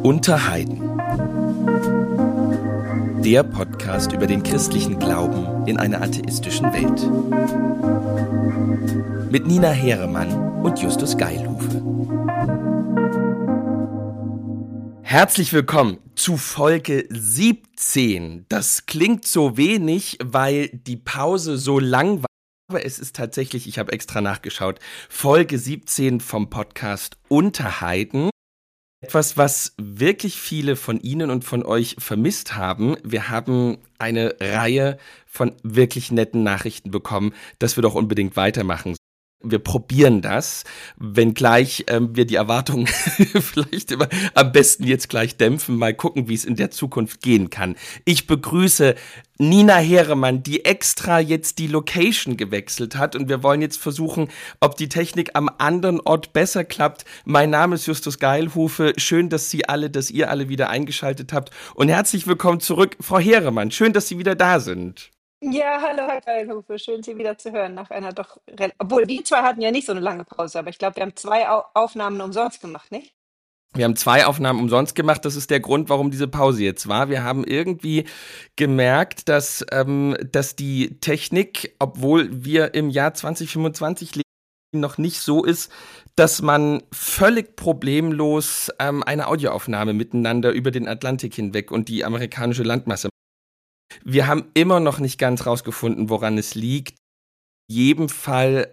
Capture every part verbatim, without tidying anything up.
Unter Heiden. Der Podcast über den christlichen Glauben in einer atheistischen Welt. Mit Nina Heeremann und Justus Geilhufe. Herzlich willkommen zu Folge siebzehn. Das klingt so wenig, weil die Pause so lang war. Aber es ist tatsächlich, ich habe extra nachgeschaut, Folge siebzehn vom Podcast Unter Heiden. Etwas, was wirklich viele von Ihnen und von euch vermisst haben. Wir haben eine Reihe von wirklich netten Nachrichten bekommen, dass wir doch unbedingt weitermachen. Wir probieren das, wenngleich ähm, wir die Erwartungen vielleicht immer am besten jetzt gleich dämpfen, mal gucken, wie es in der Zukunft gehen kann. Ich begrüße Nina Heeremann, die extra jetzt die Location gewechselt hat, und wir wollen jetzt versuchen, ob die Technik am anderen Ort besser klappt. Mein Name ist Justus Geilhufe. Schön, dass Sie alle, dass ihr alle wieder eingeschaltet habt, und herzlich willkommen zurück, Frau Heeremann. Schön, dass Sie wieder da sind. Ja, hallo Herr Geilhufe, schön Sie wieder zu hören nach einer doch, rel- obwohl wir zwei hatten ja nicht so eine lange Pause, aber ich glaube, wir haben zwei Au Aufnahmen umsonst gemacht, nicht? Wir haben zwei Aufnahmen umsonst gemacht. Das ist der Grund, warum diese Pause jetzt war. Wir haben irgendwie gemerkt, dass, ähm, dass die Technik, obwohl wir im Jahr zwanzig fünfundzwanzig leben, noch nicht so ist, dass man völlig problemlos ähm, eine Audioaufnahme miteinander über den Atlantik hinweg und die amerikanische Landmasse. Wir haben immer noch nicht ganz rausgefunden, woran es liegt. In jedem Fall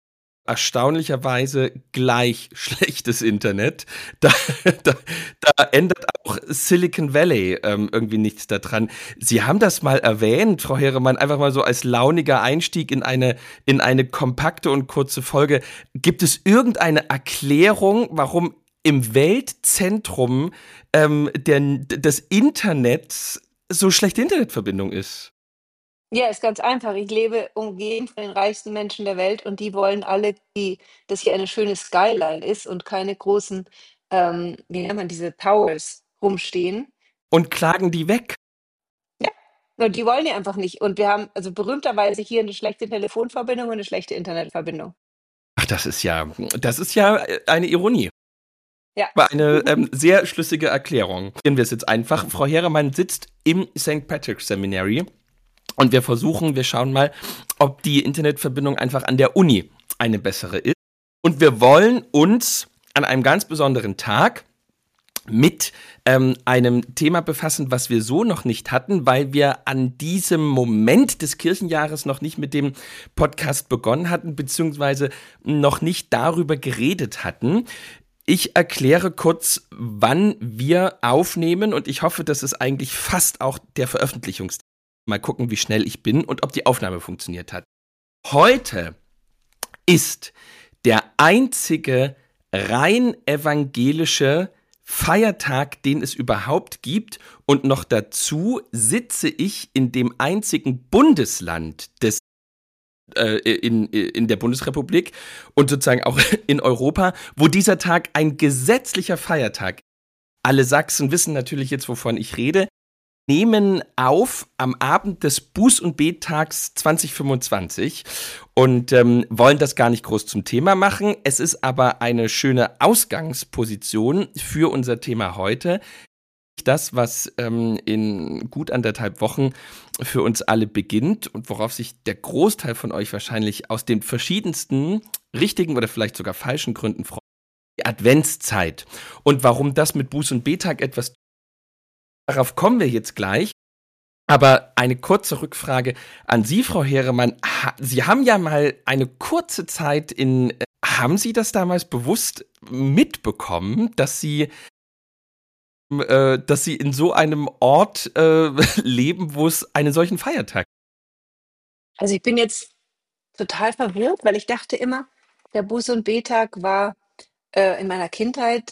erstaunlicherweise gleich schlechtes Internet. Da, da, da ändert auch Silicon Valley ähm, irgendwie nichts daran. Sie haben das mal erwähnt, Frau Heeremann, einfach mal so als launiger Einstieg in eine, in eine kompakte und kurze Folge. Gibt es irgendeine Erklärung, warum im Weltzentrum ähm, der, des Internets so schlechte Internetverbindung ist? Ja, ist ganz einfach. Ich lebe umgeben von den reichsten Menschen der Welt und die wollen alle, die, dass hier eine schöne Skyline ist und keine großen, ähm, wie nennt man diese Towers rumstehen. Und klagen die weg? Ja, und die wollen die einfach nicht. Und wir haben also berühmterweise hier eine schlechte Telefonverbindung und eine schlechte Internetverbindung. Ach, das ist ja, das ist ja eine Ironie. Ja. War eine ähm, sehr schlüssige Erklärung. Probieren wir es jetzt einfach. Frau Heeremann sitzt im Sankt Patrick's Seminary und wir versuchen, wir schauen mal, ob die Internetverbindung einfach an der Uni eine bessere ist. Und wir wollen uns an einem ganz besonderen Tag mit ähm, einem Thema befassen, was wir so noch nicht hatten, weil wir an diesem Moment des Kirchenjahres noch nicht mit dem Podcast begonnen hatten, beziehungsweise noch nicht darüber geredet hatten. Ich erkläre kurz, wann wir aufnehmen, und ich hoffe, das ist eigentlich fast auch der Veröffentlichungstag. Mal gucken, wie schnell ich bin und ob die Aufnahme funktioniert hat. Heute ist der einzige rein evangelische Feiertag, den es überhaupt gibt, und noch dazu sitze ich in dem einzigen Bundesland des In, in der Bundesrepublik und sozusagen auch in Europa, wo dieser Tag ein gesetzlicher Feiertag ist. Alle Sachsen wissen natürlich jetzt, wovon ich rede. Nehmen auf am Abend des Buß- und Bettags zwanzig fünfundzwanzig und ähm, wollen das gar nicht groß zum Thema machen. Es ist aber eine schöne Ausgangsposition für unser Thema heute. Das, was ähm, in gut anderthalb Wochen für uns alle beginnt und worauf sich der Großteil von euch wahrscheinlich aus den verschiedensten richtigen oder vielleicht sogar falschen Gründen freut, die Adventszeit. Und warum das mit Buß- und Bettag etwas, darauf kommen wir jetzt gleich. Aber eine kurze Rückfrage an Sie, Frau Heeremann. Ha- Sie haben ja mal eine kurze Zeit in, äh, haben Sie das damals bewusst mitbekommen, dass Sie äh, dass sie in so einem Ort äh, leben, wo es einen solchen Feiertag gibt? Also ich bin jetzt total verwirrt, weil ich dachte immer, der Buß- und Bettag war äh, in meiner Kindheit,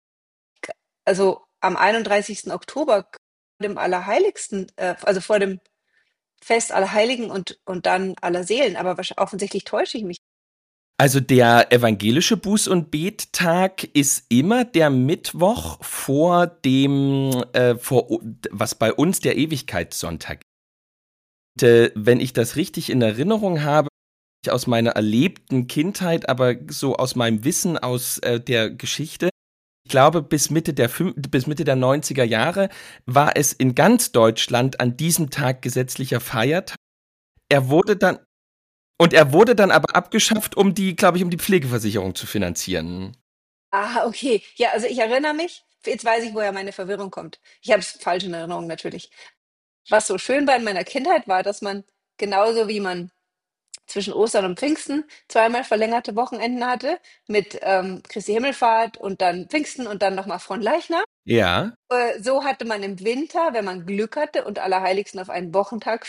also am einunddreißigsten Oktober, vor dem Allerheiligsten, äh, also vor dem Fest Allerheiligen und, und dann Allerseelen, aber wahrscheinlich, offensichtlich täusche ich mich. Also der evangelische Buß- und Bettag ist immer der Mittwoch vor dem, äh, vor, was bei uns der Ewigkeitssonntag ist. Und, äh, wenn ich das richtig in Erinnerung habe, aus meiner erlebten Kindheit, aber so aus meinem Wissen aus äh, der Geschichte, Ich glaube, bis Mitte der fünf, bis Mitte der neunziger Jahre war es in ganz Deutschland an diesem Tag gesetzlicher Feiertag. Er wurde dann und er wurde dann aber abgeschafft, um die, glaube ich, um die Pflegeversicherung zu finanzieren. Ah, okay. Ja, also ich erinnere mich, jetzt weiß ich, woher meine Verwirrung kommt. Ich habe es falsch in Erinnerung natürlich. Was so schön war in meiner Kindheit war, dass man genauso wie man zwischen Ostern und Pfingsten zweimal verlängerte Wochenenden hatte, mit ähm, Christi Himmelfahrt und dann Pfingsten und dann nochmal Fronleichnam. Ja, Äh, so hatte man im Winter, wenn man Glück hatte und Allerheiligsten auf einen Wochentag,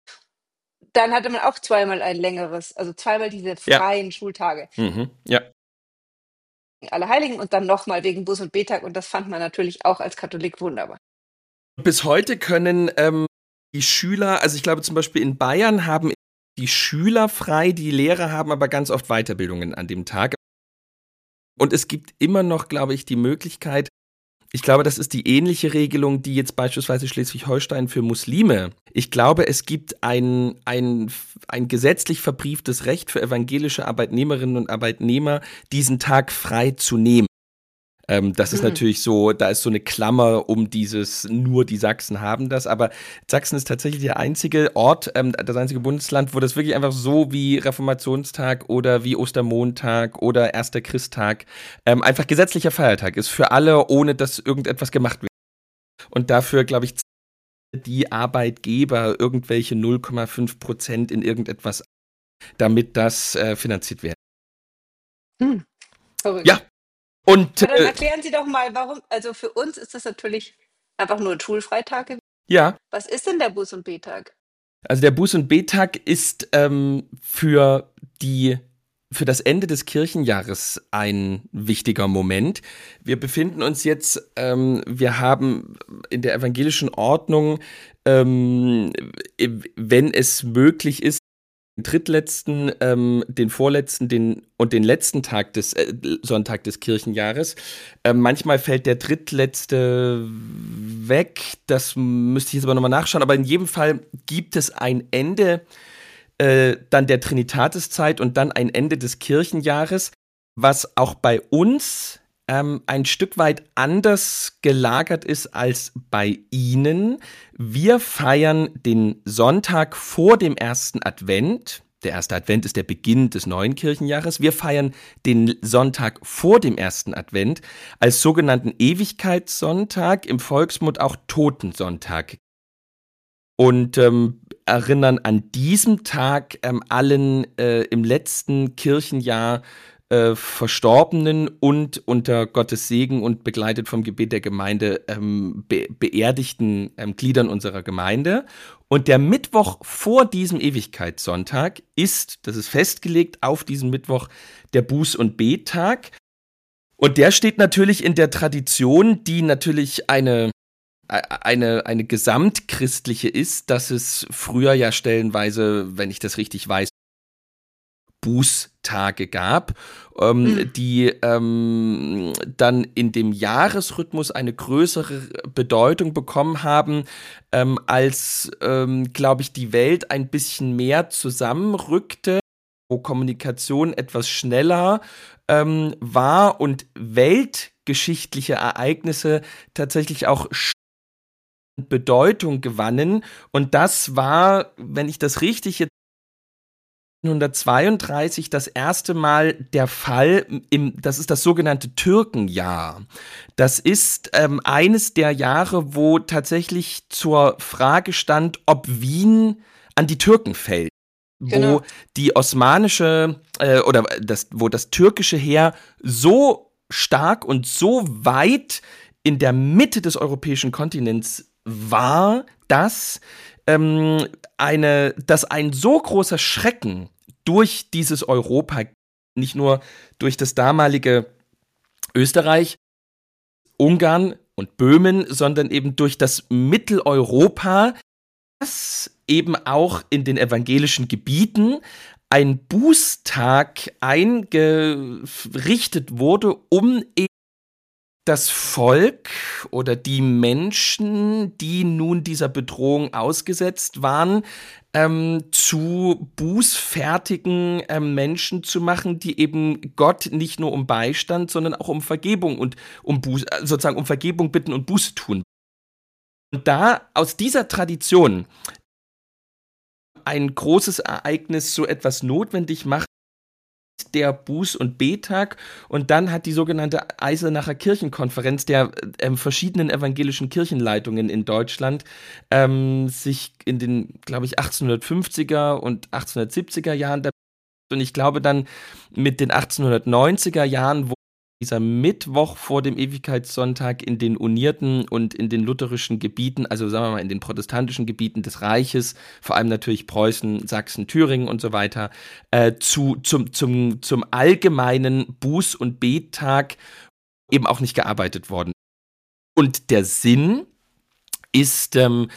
dann hatte man auch zweimal ein längeres, also zweimal diese ja, freien Schultage. mhm, ja. Allerheiligen und dann nochmal wegen Buß- und Betag und das fand man natürlich auch als Katholik wunderbar. Bis heute können ähm, die Schüler, also ich glaube zum Beispiel in Bayern haben die Schüler frei, die Lehrer haben aber ganz oft Weiterbildungen an dem Tag. Und es gibt immer noch, glaube ich, die Möglichkeit, ich glaube, das ist die ähnliche Regelung, die jetzt beispielsweise Schleswig-Holstein für Muslime. Ich glaube, es gibt ein, ein, ein gesetzlich verbrieftes Recht für evangelische Arbeitnehmerinnen und Arbeitnehmer, diesen Tag frei zu nehmen. Ähm, das ist Mhm. natürlich so, da ist so eine Klammer um dieses, nur die Sachsen haben das, aber Sachsen ist tatsächlich der einzige Ort, ähm, das einzige Bundesland, wo das wirklich einfach so wie Reformationstag oder wie Ostermontag oder erster Christtag ähm, einfach gesetzlicher Feiertag ist für alle, ohne dass irgendetwas gemacht wird. Und dafür, glaube ich, die Arbeitgeber irgendwelche null Komma fünf Prozent in irgendetwas, damit das äh, finanziert wird. Hm. Verrückt. Ja, und Aber dann äh, erklären Sie doch mal, warum, also für uns ist das natürlich einfach nur ein Schulfreitag gewesen. ja. Was ist denn der Buß- und Betag? Also der Buß- und Betag ist ähm, für die für das Ende des Kirchenjahres ein wichtiger Moment. Wir befinden uns jetzt, ähm, wir haben in der evangelischen Ordnung, ähm, wenn es möglich ist, den drittletzten, ähm, den vorletzten, den und den letzten Tag des äh, Sonntag des Kirchenjahres. Ähm, manchmal fällt der drittletzte weg. Das müsste ich jetzt aber nochmal nachschauen. Aber in jedem Fall gibt es ein Ende äh, dann der Trinitatiszeit und dann ein Ende des Kirchenjahres, was auch bei uns ähm, ein Stück weit anders gelagert ist als bei Ihnen. Wir feiern den Sonntag vor dem ersten Advent. Der erste Advent ist der Beginn des neuen Kirchenjahres. Wir feiern den Sonntag vor dem ersten Advent als sogenannten Ewigkeitssonntag, im Volksmund auch Totensonntag. Und ähm, erinnern an diesem Tag ähm, allen äh, im letzten Kirchenjahr äh, Verstorbenen und unter Gottes Segen und begleitet vom Gebet der Gemeinde ähm, be- beerdigten ähm, Gliedern unserer Gemeinde. Und der Mittwoch vor diesem Ewigkeitssonntag ist, das ist festgelegt auf diesen Mittwoch, der Buß- und Bettag. Und der steht natürlich in der Tradition, die natürlich eine eine, eine gesamtchristliche ist, dass es früher ja stellenweise, wenn ich das richtig weiß, Bußtage gab, ähm, Hm. die ähm, dann in dem Jahresrhythmus eine größere Bedeutung bekommen haben, ähm, als, ähm, glaube ich, die Welt ein bisschen mehr zusammenrückte, wo Kommunikation etwas schneller ähm, war und weltgeschichtliche Ereignisse tatsächlich auch Bedeutung gewannen. Und das war, wenn ich das richtig jetzt neunzehnhundertzweiunddreißig das erste Mal der Fall, im, das ist das sogenannte Türkenjahr. Das ist ähm, eines der Jahre, wo tatsächlich zur Frage stand, ob Wien an die Türken fällt. Genau. Wo die osmanische äh, oder das, wo das türkische Heer so stark und so weit in der Mitte des europäischen Kontinents war, dass ähm, eine, dass ein so großer Schrecken durch dieses Europa, nicht nur durch das damalige Österreich, Ungarn und Böhmen, sondern eben durch das Mitteleuropa, dass eben auch in den evangelischen Gebieten ein Bußtag eingerichtet wurde, um eben das Volk oder die Menschen, die nun dieser Bedrohung ausgesetzt waren, ähm, zu bußfertigen ähm, Menschen zu machen, die eben Gott nicht nur um Beistand, sondern auch um Vergebung und um Buß, sozusagen um Vergebung bitten und Buße tun. Und da aus dieser Tradition ein großes Ereignis so etwas notwendig macht, der Buß- und Bettag, und dann hat die sogenannte Eisenacher Kirchenkonferenz der ähm, verschiedenen evangelischen Kirchenleitungen in Deutschland ähm, sich in den, glaube ich, achtzehnhundertfünfziger und achtzehnhundertsiebziger Jahren, und ich glaube dann mit den achtzehnhundertneunziger Jahren, wo dieser Mittwoch vor dem Ewigkeitssonntag in den unierten und in den lutherischen Gebieten, also sagen wir mal in den protestantischen Gebieten des Reiches, vor allem natürlich Preußen, Sachsen, Thüringen und so weiter, äh, zu, zum, zum, zum allgemeinen Buß- und Bettag eben auch nicht gearbeitet worden. Und der Sinn ist, ähm,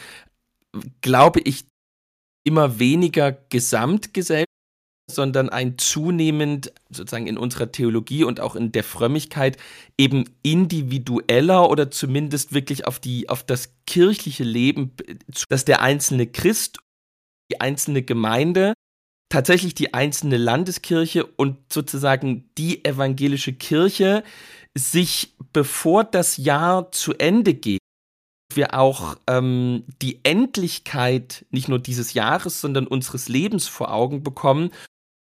glaube ich, immer weniger gesamtgesellschaftlich, sondern ein zunehmend sozusagen in unserer Theologie und auch in der Frömmigkeit eben individueller oder zumindest wirklich auf die, auf das kirchliche Leben, dass der einzelne Christ, die einzelne Gemeinde, tatsächlich die einzelne Landeskirche und sozusagen die evangelische Kirche sich, bevor das Jahr zu Ende geht, wir auch ähm, die Endlichkeit nicht nur dieses Jahres, sondern unseres Lebens vor Augen bekommen,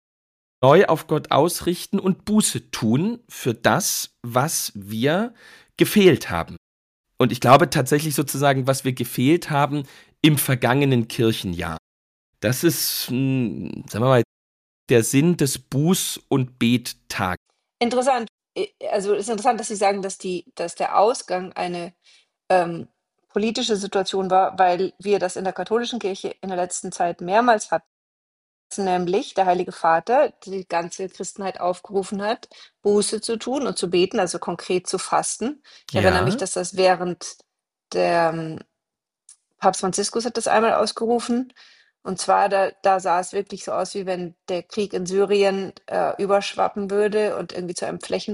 neu auf Gott ausrichten und Buße tun für das, was wir gefehlt haben. Und ich glaube tatsächlich sozusagen, was wir gefehlt haben im vergangenen Kirchenjahr. Das ist, mh, sagen wir mal, der Sinn des Buß- und Bettags. Interessant. Also es ist interessant, dass Sie sagen, dass, die, dass der Ausgang eine ähm, politische Situation war, weil wir das in der katholischen Kirche in der letzten Zeit mehrmals hatten. Nämlich der Heilige Vater die ganze Christenheit aufgerufen hat, Buße zu tun und zu beten, also konkret zu fasten. Ich erinnere mich, Ja, dass das während der ähm, Papst Franziskus hat das einmal ausgerufen. Und zwar, da, da sah es wirklich so aus, wie wenn der Krieg in Syrien äh, überschwappen würde und irgendwie zu einem Flächen.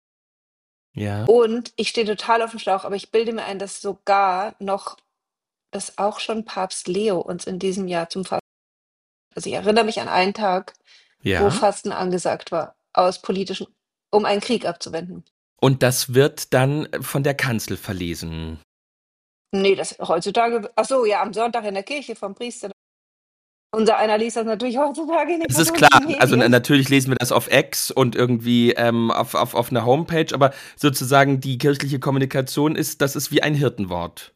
ja. Und ich stehe total auf dem Schlauch, aber ich bilde mir ein, dass sogar noch, dass auch schon Papst Leo uns in diesem Jahr zum Fasten. Also ich erinnere mich an einen Tag, wo Ja. Fasten angesagt war, aus politischen, um einen Krieg abzuwenden. Und das wird dann von der Kanzel verlesen. Nee, das heutzutage, ach so, ja, am Sonntag in der Kirche vom Priester. Unser einer liest das natürlich heutzutage in den Es ist klar, katholischen also Medien. natürlich lesen wir das auf X und irgendwie ähm, auf, auf, auf einer Homepage, aber sozusagen die kirchliche Kommunikation ist, das ist wie ein Hirtenwort.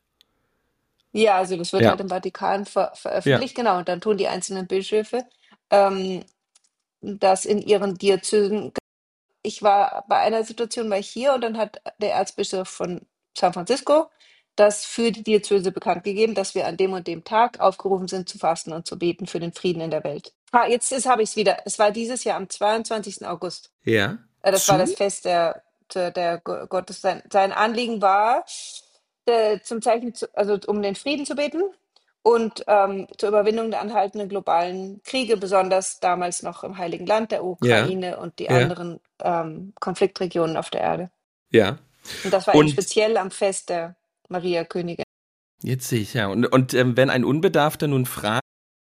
Ja, also das wird Ja, halt im Vatikan ver ja, veröffentlicht, genau. Und dann tun die einzelnen Bischöfe ähm, das in ihren Diözesen. Ich war bei einer Situation, war ich hier und dann hat der Erzbischof von San Francisco das für die Diözese bekannt gegeben, dass wir an dem und dem Tag aufgerufen sind zu fasten und zu beten für den Frieden in der Welt. Ah, jetzt ist, habe ich es wieder. Es war dieses Jahr am zweiundzwanzigsten August. ja. Äh, das war das Zu? Fest der, der, der Go- Gottes. Sein, sein Anliegen war, äh, zum Zeichen, zu, also um den Frieden zu beten und ähm, zur Überwindung der anhaltenden globalen Kriege, besonders damals noch im Heiligen Land, der Ja, Ukraine und die ja, anderen ähm, Konfliktregionen auf der Erde. ja. Und das war eben Und speziell am Fest der Maria Königin. jetzt sehe ich ja. Und, und ähm, wenn ein Unbedarfter nun fragt,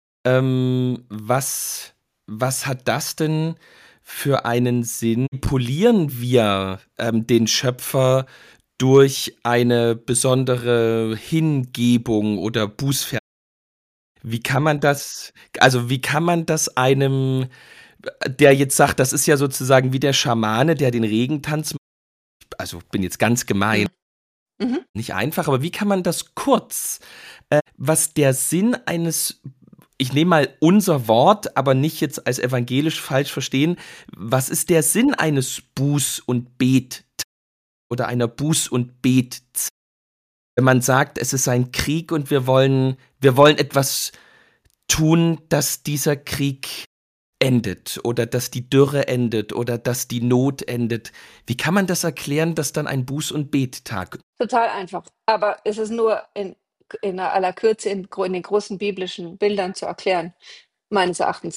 ähm, was, was hat das denn für einen Sinn? Polieren wir ähm, den Schöpfer durch eine besondere Hingebung oder Bußfertigkeit? Wie kann man das, also wie kann man das einem, der jetzt sagt, das ist ja sozusagen wie der Schamane, der den Regentanz macht, also bin jetzt ganz gemein, Mhm. Mhm. nicht einfach, aber wie kann man das kurz, äh, was der Sinn eines, ich nehme mal unser Wort, aber nicht jetzt als evangelisch falsch verstehen, was ist der Sinn eines Buß- und Bet oder einer Buß- und Bet, wenn man sagt, es ist ein Krieg und wir wollen, wir wollen etwas tun, dass dieser Krieg endet oder dass die Dürre endet oder dass die Not endet. Wie kann man das erklären, dass dann ein Buß- und Bettag? Total einfach. Aber es ist nur in, in aller Kürze in, gro- in den großen biblischen Bildern zu erklären, meines Erachtens.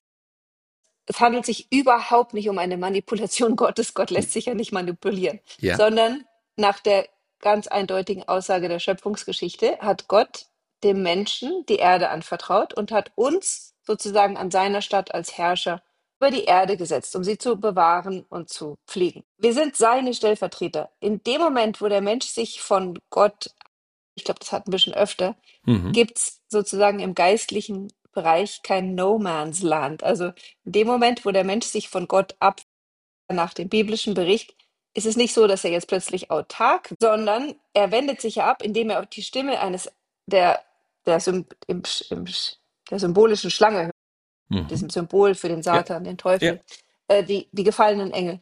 Es handelt sich überhaupt nicht um eine Manipulation Gottes. Gott lässt sich ja nicht manipulieren, Ja, sondern nach der ganz eindeutigen Aussage der Schöpfungsgeschichte hat Gott dem Menschen die Erde anvertraut und hat uns sozusagen an seiner Statt als Herrscher über die Erde gesetzt, um sie zu bewahren und zu pflegen. Wir sind seine Stellvertreter. In dem Moment, wo der Mensch sich von Gott, ich glaube, das hatten wir schon öfter, Mhm. gibt es sozusagen im geistlichen Bereich kein No Man's Land. Also in dem Moment, wo der Mensch sich von Gott ab, nach dem biblischen Bericht, ist es nicht so, dass er jetzt plötzlich autark, sondern er wendet sich ja ab, indem er auf die Stimme eines der, der, Sym im, im, der symbolischen Schlange hört, diesem Mhm. Symbol für den Ja. Satan, den Ja. Teufel, äh, die, die gefallenen Engel.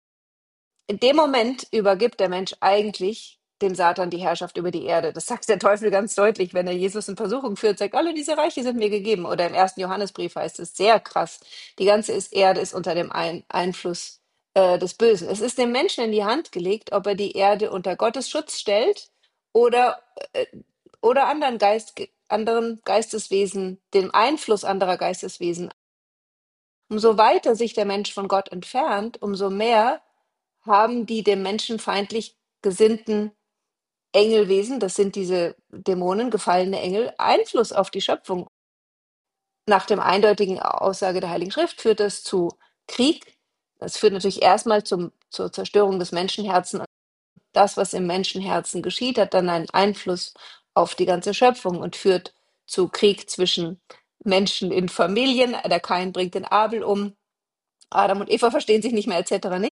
In dem Moment übergibt der Mensch eigentlich dem Satan die Herrschaft über die Erde. Das sagt der Teufel ganz deutlich, wenn er Jesus in Versuchung führt, sagt, alle diese Reiche sind mir gegeben. Oder im ersten Johannesbrief heißt es sehr krass, die ganze ist- Erde ist unter dem Ein Einfluss äh, des Bösen. Es ist dem Menschen in die Hand gelegt, ob er die Erde unter Gottes Schutz stellt oder, äh, oder anderen, Geist, anderen Geisteswesen, dem Einfluss anderer Geisteswesen. Umso weiter sich der Mensch von Gott entfernt, umso mehr haben die dem Menschen feindlich gesinnten Engelwesen, das sind diese Dämonen, gefallene Engel, Einfluss auf die Schöpfung. Nach dem eindeutigen Aussage der Heiligen Schrift führt das zu Krieg. Das führt natürlich erstmal zum, zur Zerstörung des Menschenherzens. Das, was im Menschenherzen geschieht, hat dann einen Einfluss auf die ganze Schöpfung und führt zu Krieg zwischen Menschen in Familien. Der Kain bringt den Abel um. Adam und Eva verstehen sich nicht mehr, et cetera nicht.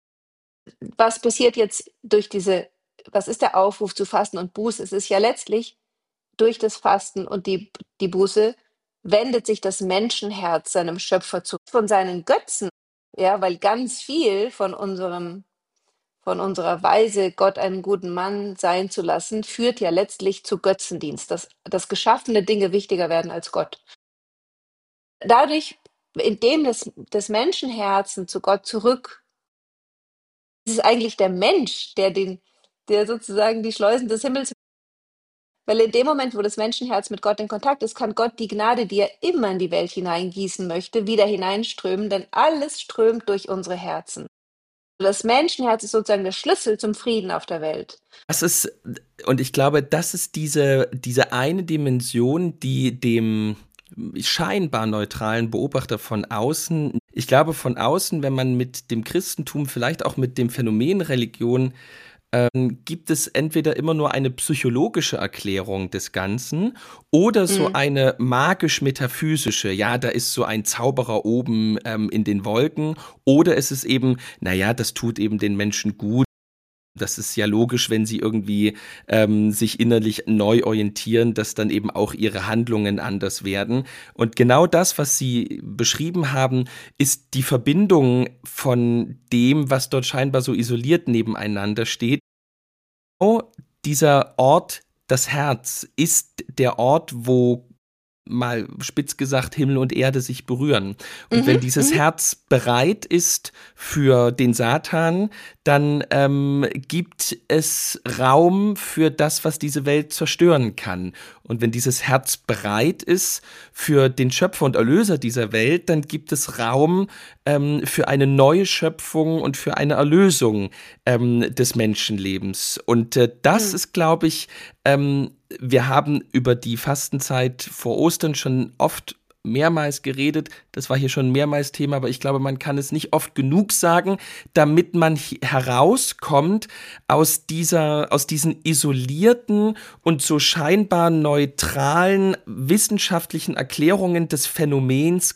Was passiert jetzt durch diese, was ist der Aufruf zu Fasten und Buße? Es ist ja letztlich durch das Fasten und die, die Buße wendet sich das Menschenherz seinem Schöpfer zu, von seinen Götzen, ja, weil ganz viel von unserem, von unserer Weise, Gott einen guten Mann sein zu lassen, führt ja letztlich zu Götzendienst, dass, dass geschaffene Dinge wichtiger werden als Gott. Dadurch, indem das, das Menschenherzen zu Gott zurück, ist es eigentlich der Mensch, der den, der sozusagen die Schleusen des Himmels, weil in dem Moment, wo das Menschenherz mit Gott in Kontakt ist, kann Gott die Gnade, die er immer in die Welt hineingießen möchte, wieder hineinströmen, denn alles strömt durch unsere Herzen. Das Menschenherz ist sozusagen der Schlüssel zum Frieden auf der Welt. Das ist, und ich glaube, das ist diese, diese eine Dimension, die dem scheinbar neutralen Beobachter von außen, ich glaube von außen, wenn man mit dem Christentum, vielleicht auch mit dem Phänomen Religion, ähm, gibt es entweder immer nur eine psychologische Erklärung des Ganzen oder so Mhm. eine magisch-metaphysische, ja, da ist so ein Zauberer oben ähm, in den Wolken, oder es ist eben, naja, das tut eben den Menschen gut. Das ist ja logisch, wenn sie irgendwie ähm, sich innerlich neu orientieren, dass dann eben auch ihre Handlungen anders werden. Und genau das, was Sie beschrieben haben, ist die Verbindung von dem, was dort scheinbar so isoliert nebeneinander steht. Oh, dieser Ort, das Herz, ist der Ort, wo mal spitz gesagt Himmel und Erde sich berühren. Und Mhm, wenn dieses mhm. Herz bereit ist für den Satan, dann ähm, gibt es Raum für das, was diese Welt zerstören kann. Und wenn dieses Herz bereit ist für den Schöpfer und Erlöser dieser Welt, dann gibt es Raum ähm, für eine neue Schöpfung und für eine Erlösung ähm, des Menschenlebens. Und äh, das Mhm. ist, glaube ich, ähm, wir haben über die Fastenzeit vor Ostern schon oft mehrmals geredet. Das war hier schon mehrmals Thema, aber ich glaube, man kann es nicht oft genug sagen, damit man herauskommt aus dieser, aus diesen isolierten und so scheinbar neutralen wissenschaftlichen Erklärungen des Phänomens.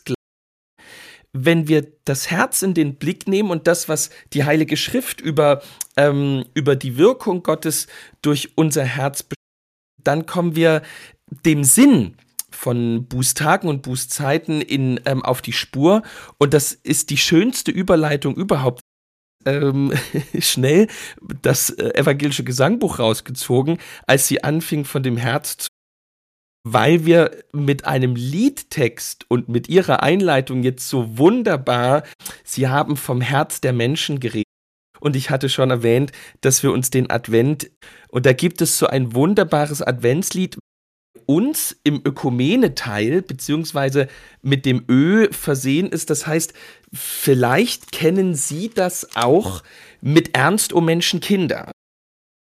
Wenn wir das Herz in den Blick nehmen und das, was die Heilige Schrift über, ähm, über die Wirkung Gottes durch unser Herz beschreibt, dann kommen wir dem Sinn von Bußtagen und Bußzeiten in, ähm, auf die Spur. Und das ist die schönste Überleitung überhaupt. Ähm, schnell das äh, evangelische Gesangbuch rausgezogen, als sie anfing von dem Herz zu, weil wir mit einem Liedtext und mit ihrer Einleitung jetzt so wunderbar, sie haben vom Herz der Menschen geredet. Und ich hatte schon erwähnt, dass wir uns den Advent, und da gibt es so ein wunderbares Adventslied, uns im Ökumene-Teil, beziehungsweise mit dem Ö versehen ist. Das heißt, vielleicht kennen Sie das auch mit Ernst, o Menschenkinder.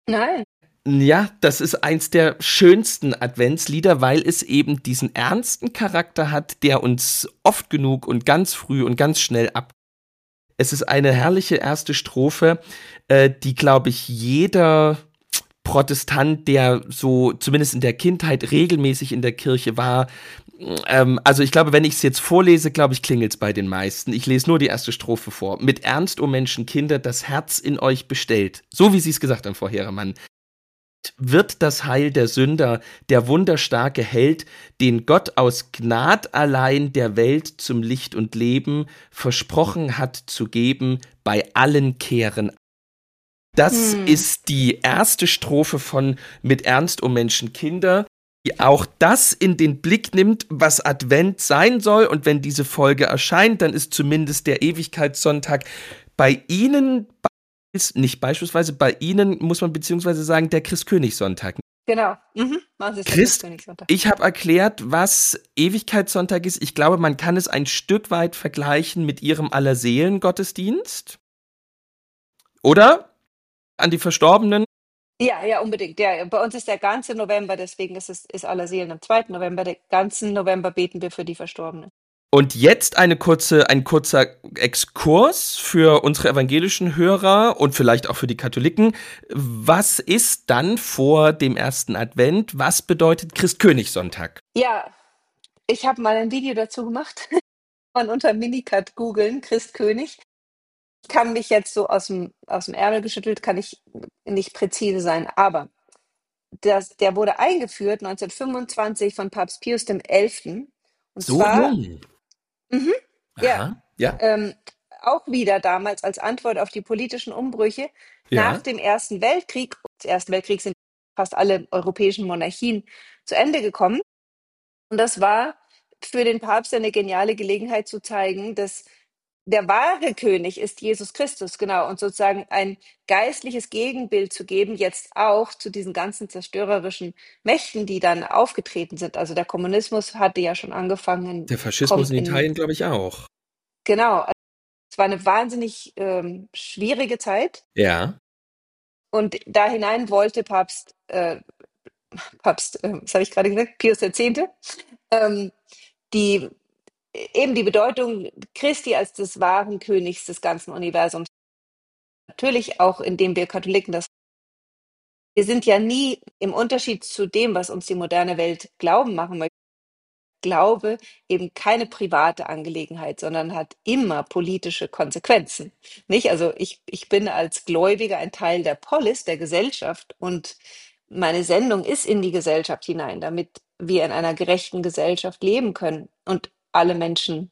Nein. Ja, das ist eins der schönsten Adventslieder, weil es eben diesen ernsten Charakter hat, der uns oft genug und ganz früh und ganz schnell ab. Es ist eine herrliche erste Strophe, äh, die, glaube ich, jeder Protestant, der so zumindest in der Kindheit regelmäßig in der Kirche war, ähm, also ich glaube, wenn ich es jetzt vorlese, glaube ich, klingelt es bei den meisten. Ich lese nur die erste Strophe vor. Mit Ernst, o Menschenkinder, das Herz in euch bestellt. So wie Sie es gesagt haben, Frau Heeremann. Wird das Heil der Sünder, der wunderstarke Held, den Gott aus Gnad allein der Welt zum Licht und Leben versprochen hat zu geben, bei allen Kehren. Das Hm. ist die erste Strophe von Mit Ernst, o Menschenkinder, die auch das in den Blick nimmt, was Advent sein soll. Und wenn diese Folge erscheint, dann ist zumindest der Ewigkeitssonntag bei Ihnen, ist nicht beispielsweise bei Ihnen, muss man beziehungsweise sagen, der Christkönigssonntag. Genau. Mhm. Was ist der Christ, Christkönigssonntag? ich habe erklärt, was Ewigkeitssonntag ist. Ich glaube, man kann es ein Stück weit vergleichen mit Ihrem Allerseelen-Gottesdienst. Oder? An die Verstorbenen. Ja, ja, unbedingt. Ja, bei uns ist der ganze November, deswegen ist es ist Allerseelen am zweiten November. Den ganzen November beten wir für die Verstorbenen. Und jetzt eine kurze, ein kurzer Exkurs für unsere evangelischen Hörer und vielleicht auch für die Katholiken. Was ist dann vor dem ersten Advent? Was bedeutet Christkönigssonntag? Ja, ich habe mal ein Video dazu gemacht. Man unter Minicut googeln, Christkönig. Ich kann mich jetzt so aus dem aus dem Ärmel geschüttelt, kann ich nicht präzise sein, aber das der wurde eingeführt neunzehnhundertfünfundzwanzig von Papst Pius dem Elften. Und So zwar jung. mhm, ja, Aha, ja, ähm, auch wieder damals als Antwort auf die politischen Umbrüche nach ja. dem Ersten Weltkrieg. Des Ersten Weltkriegs sind fast alle europäischen Monarchien zu Ende gekommen. Und das war für den Papst eine geniale Gelegenheit zu zeigen, dass der wahre König ist Jesus Christus, genau, und sozusagen ein geistliches Gegenbild zu geben, jetzt auch zu diesen ganzen zerstörerischen Mächten, die dann aufgetreten sind. Also der Kommunismus hatte ja schon angefangen, Der komm Faschismus in in Italien, glaube ich, auch. genau, also es war eine wahnsinnig ähm, schwierige Zeit Ja. und da hinein wollte Papst, äh, Papst, äh, was habe ich gerade gesagt, Pius der Zehnte, ähm, die eben die Bedeutung Christi als des wahren Königs des ganzen Universums. Natürlich auch, indem wir Katholiken das wir sind ja nie im Unterschied zu dem, was uns die moderne Welt glauben machen möchte, Glaube eben keine private Angelegenheit, sondern hat immer politische Konsequenzen, nicht? Also, ich ich bin als Gläubiger ein Teil der Polis, der Gesellschaft und meine Sendung ist in die Gesellschaft hinein, damit wir in einer gerechten Gesellschaft leben können und alle Menschen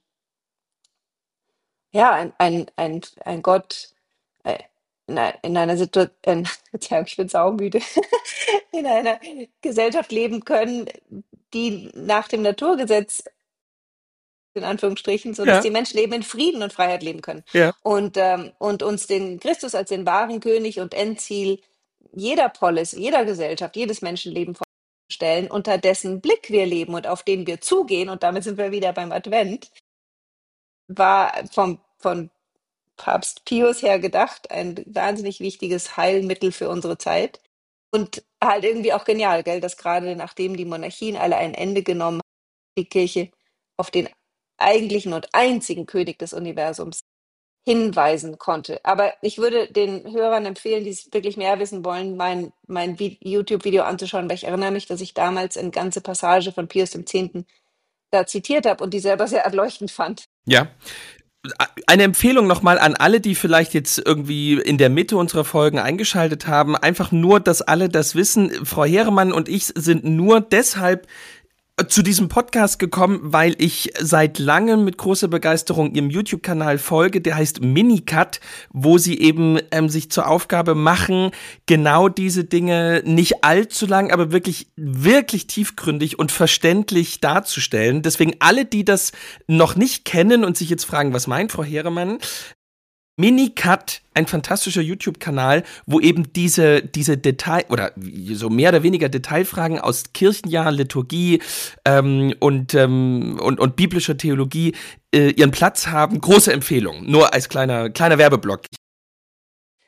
ja, ein ein ein ein Gott, äh, in ei in einer Situa in Verzeihung, ich bin saumüde, in einer Gesellschaft leben können, die nach dem Naturgesetz in Anführungsstrichen, so dass Ja, die Menschen eben in Frieden und Freiheit leben können. ja. Und, ähm und uns den Christus als den wahren König und Endziel jeder Polis, jeder Gesellschaft, jedes Menschenleben vorstellen, unter dessen Blick wir leben und auf den wir zugehen, und damit sind wir wieder beim Advent, war vom von Papst Pius her gedacht, ein wahnsinnig wichtiges Heilmittel für unsere Zeit und halt irgendwie auch genial, gell, dass gerade nachdem die Monarchien alle ein Ende genommen haben, die Kirche auf den eigentlichen und einzigen König des Universums hinweisen konnte. Aber ich würde den Hörern empfehlen, die wirklich mehr wissen wollen, mein mein Vi YouTube-Video anzuschauen, weil ich erinnere mich, dass ich damals eine ganze Passage von Pius dem Zehnten da zitiert habe und die selber sehr erleuchtend fand. Ja. Eine Empfehlung nochmal an alle, die vielleicht jetzt irgendwie in der Mitte unserer Folgen eingeschaltet haben. Einfach nur, dass alle das wissen. Frau Heeremann und ich sind nur deshalb zu diesem Podcast gekommen, weil ich seit langem mit großer Begeisterung ihrem YouTube-Kanal folge, der heißt Minicut, wo sie eben ähm, sich zur Aufgabe machen, genau diese Dinge nicht allzu lang, aber wirklich, wirklich tiefgründig und verständlich darzustellen. Deswegen alle, die das noch nicht kennen und sich jetzt fragen, was meint Frau Heeremann? Minicut, ein fantastischer YouTube-Kanal, wo eben diese, diese Detail- oder so mehr oder weniger Detailfragen aus Kirchenjahr, Liturgie ähm, und, ähm, und, und biblischer Theologie äh, ihren Platz haben. Große Empfehlung, nur als kleiner, kleiner Werbeblock.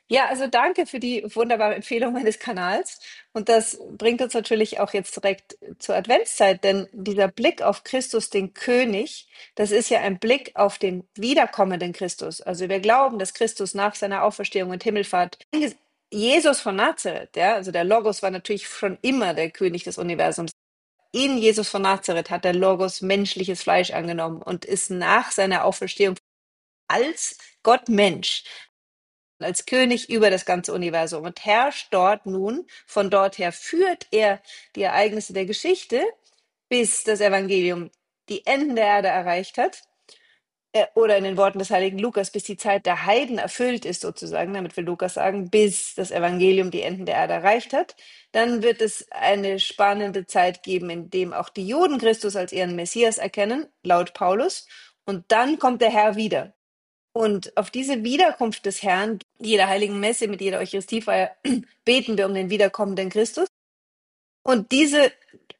Ja, also danke für die wunderbare Empfehlung meines Kanals. Und das bringt uns natürlich auch jetzt direkt zur Adventszeit, denn dieser Blick auf Christus, den König, das ist ja ein Blick auf den wiederkommenden Christus. Also wir glauben, dass Christus nach seiner Auferstehung und Himmelfahrt, Jesus von Nazareth, ja, also der Logos war natürlich schon immer der König des Universums. In Jesus von Nazareth hat der Logos menschliches Fleisch angenommen und ist nach seiner Auferstehung als Gott Mensch, als König über das ganze Universum und herrscht dort nun. Von dort her führt er die Ereignisse der Geschichte, bis das Evangelium die Enden der Erde erreicht hat. Äh, Oder in den Worten des heiligen Lukas, bis die Zeit der Heiden erfüllt ist, sozusagen, damit will Lukas sagen, bis das Evangelium die Enden der Erde erreicht hat. Dann wird es eine spannende Zeit geben, in dem auch die Juden Christus als ihren Messias erkennen, laut Paulus. Und dann kommt der Herr wieder. Und auf diese Wiederkunft des Herrn, jeder heiligen Messe, mit jeder Eucharistiefeier, beten wir um den wiederkommenden Christus. Und diese,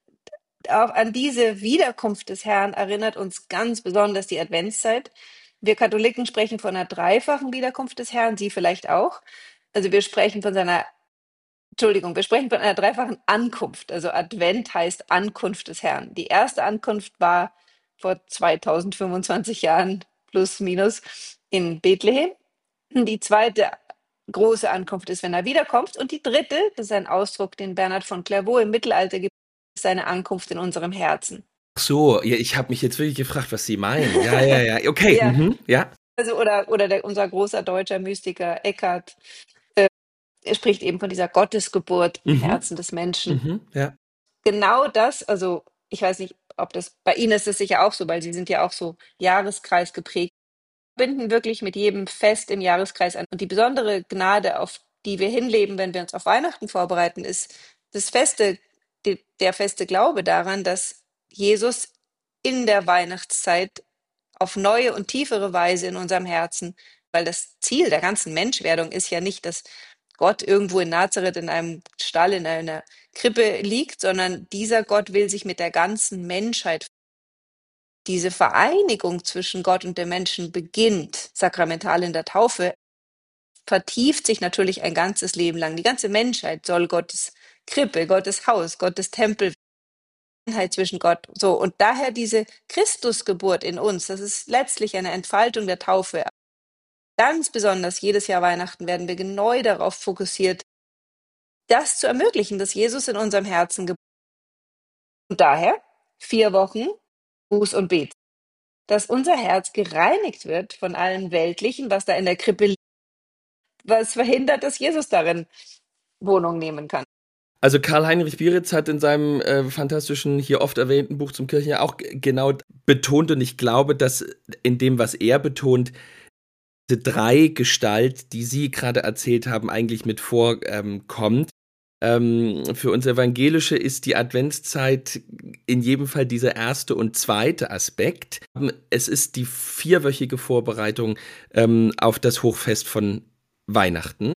auch an diese Wiederkunft des Herrn erinnert uns ganz besonders die Adventszeit. Wir Katholiken sprechen von einer dreifachen Wiederkunft des Herrn, Sie vielleicht auch. Also wir sprechen von seiner, Entschuldigung, wir sprechen von einer dreifachen Ankunft. Also Advent heißt Ankunft des Herrn. Die erste Ankunft war vor zweitausendfünfundzwanzig Jahren plus minus in Bethlehem. Die zweite große Ankunft ist, wenn er wiederkommt. Und die dritte, das ist ein Ausdruck, den Bernhard von Clairvaux im Mittelalter gibt, ist seine Ankunft in unserem Herzen. Ach so, ja, ich habe mich jetzt wirklich gefragt, was Sie meinen. Ja, ja, ja, okay, Ja, mhm, ja. also oder, oder der, unser großer deutscher Mystiker Eckhart, äh, er spricht eben von dieser Gottesgeburt im Mhm, Herzen des Menschen. mhm, ja. Genau das, also ich weiß nicht, ob das, bei Ihnen ist es sicher auch so, weil Sie sind ja auch so Jahreskreis geprägt, binden wirklich mit jedem Fest im Jahreskreis an. Und die besondere Gnade, auf die wir hinleben, wenn wir uns auf Weihnachten vorbereiten, ist das feste, die, der feste Glaube daran, dass Jesus in der Weihnachtszeit auf neue und tiefere Weise in unserem Herzen, weil das Ziel der ganzen Menschwerdung ist ja nicht, dass Gott irgendwo in Nazareth in einem Stall, in einer Krippe liegt, sondern dieser Gott will sich mit der ganzen Menschheit. Diese Vereinigung zwischen Gott und dem Menschen beginnt sakramental in der Taufe, vertieft sich natürlich ein ganzes Leben lang. Die ganze Menschheit soll Gottes Krippe, Gottes Haus, Gottes Tempel, Einheit zwischen Gott. So, und daher diese Christusgeburt in uns, das ist letztlich eine Entfaltung der Taufe. Ganz besonders jedes Jahr Weihnachten werden wir neu darauf fokussiert, das zu ermöglichen, dass Jesus in unserem Herzen geboren ist. Und daher vier Wochen Buß und Bet, dass unser Herz gereinigt wird von allem Weltlichen, was da in der Krippe liegt, was verhindert, dass Jesus darin Wohnung nehmen kann. Also Karl-Heinrich Bieritz hat in seinem äh, fantastischen, hier oft erwähnten Buch zum Kirchenjahr auch g- genau betont, und ich glaube, dass in dem, was er betont, diese drei Gestalt, die Sie gerade erzählt haben, eigentlich mit vorkommt. Ähm, für uns Evangelische ist die Adventszeit in jedem Fall dieser erste und zweite Aspekt. Es ist die vierwöchige Vorbereitung ähm, auf das Hochfest von Weihnachten.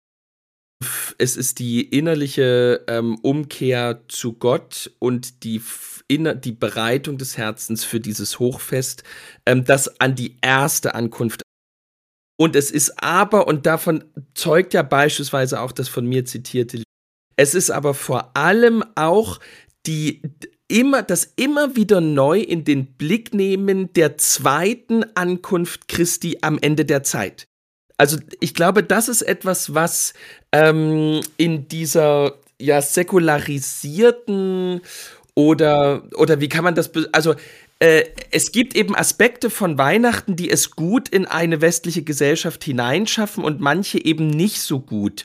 Es ist die innerliche ähm, Umkehr zu Gott und die, inner, die Bereitung des Herzens für dieses Hochfest, ähm, das an die erste Ankunft. Und es ist aber, und davon zeugt ja beispielsweise auch das von mir zitierte, es ist aber vor allem auch die immer, das immer wieder neu in den Blick nehmen der zweiten Ankunft Christi am Ende der Zeit. Also ich glaube, das ist etwas, was ähm, in dieser ja säkularisierten oder oder wie kann man das, be- also äh, es gibt eben Aspekte von Weihnachten, die es gut in eine westliche Gesellschaft hineinschaffen und manche eben nicht so gut.